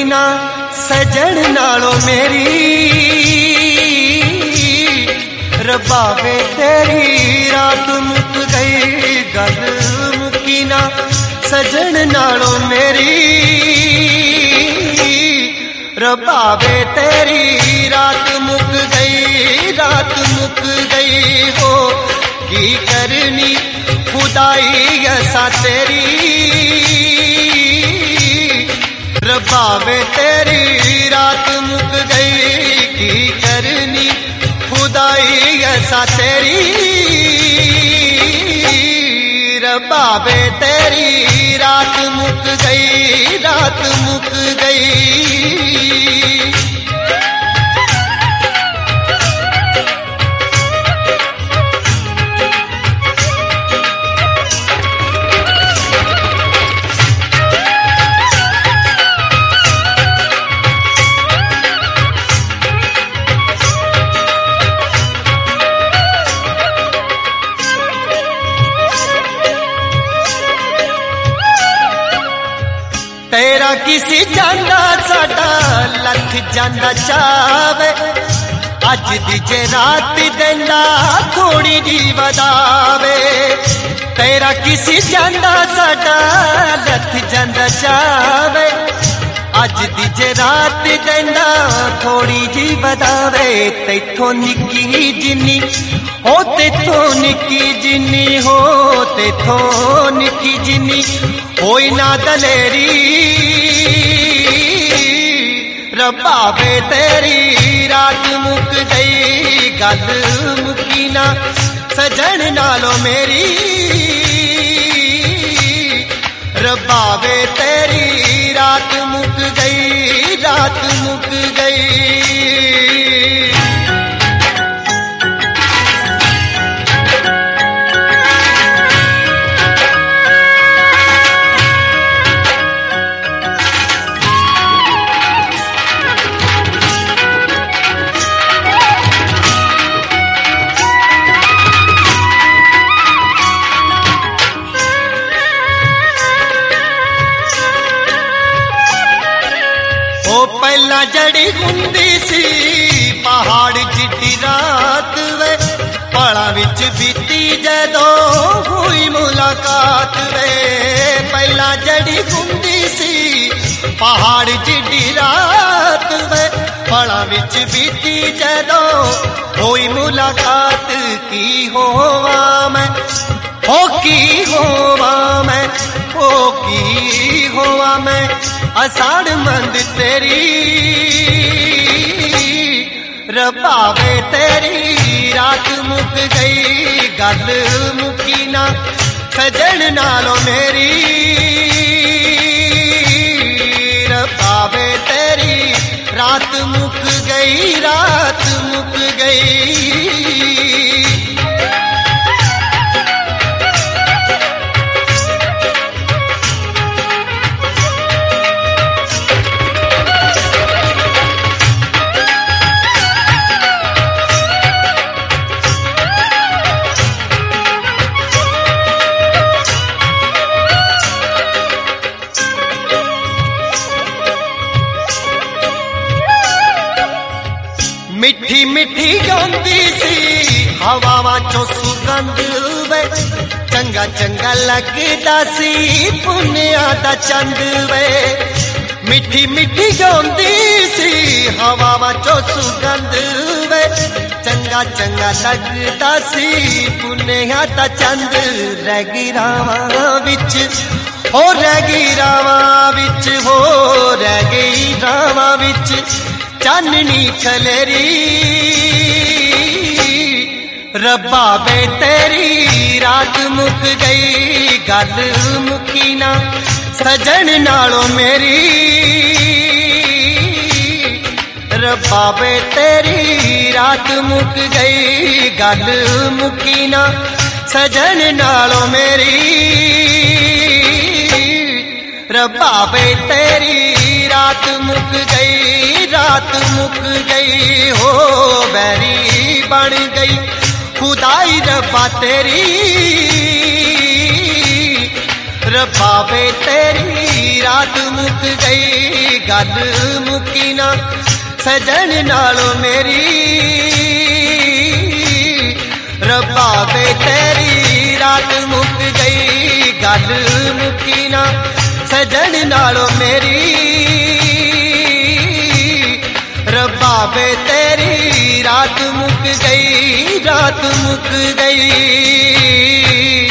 ना सजन नालों मेरी रब्बा वे तेरी रात मुक गई गल मुकी ना सजन नालों मेरी रब्बा वे तेरी रात मुक गई हो की करनी खुदाई ऐसा तेरी रब्बा वे तेरी रात मुक गई की करनी खुदाई ऐसा तेरी रब्बा वे तेरी रात मुक गई तेरा किसी जाना साडा लख जाना चावे अज दी जे रात देना थोड़ी जी वधावे तेरा किसी जाना साडा लख जाना चावे अज दी जे रात देना थोड़ी जी वधावे तैथों निक्की जिन्नी हो तेथों निक्की जिन्नी हो तेथों निक्की जिन्नी होई ना दलेरी रब्बा वे तेरी रात मुक गई गल मुकी ना सजन नालों मेरी रब्बा वे तेरी रात मुक गई पहला जड़ी हुंदी सी पहाड़ जिड्डी रात वे पड़ा विच बीती जदों हुई मुलाकात वे पहला जड़ी हुंदी सी पहाड़ जिड्डी रात वे पड़ा विच बीती जदों हुई मुलाकात की होवा मैं हो की होवा मैं हो की होवा मैं आषाढ़ मंद तेरी रब्बा वे तेरी रात मुक गई गल मुकी ना सजन नालों मेरी रब्बा वे तेरी रात मुक गई मिठी मिठी गांदी सी हवावां चो सुगंध वे चंगा चंगा लगदा सी पुनिया दा चंद वे मिठी मिठी गांदी सी हवावां चो सुगंध वे चंगा चंगा लगदा सी पुनिया दा चंद रह गई रावां विच हो रह गई रावां विच हो रह गई रावां विच चाननी खलेरी रब्बा वे तेरी रात मुक गई गल मुकी ना सजन नालों मेरी रब्बा वे तेरी रात मुक गई गल मुकी ना सजन नालों मेरी रब्बा वे तेरी रात मुक गई हो बैरी बन गई खुदाई रब्बा तेरी रब्बा वे तेरी रात मुक गई गल मुकी ना सजन नालों मेरी। रब्बा वे तेरी रात मुक गई गल मुकी ना सजन नालों मेरी। रब्बा वे तेरी रात मुक गई, रात मुक गई।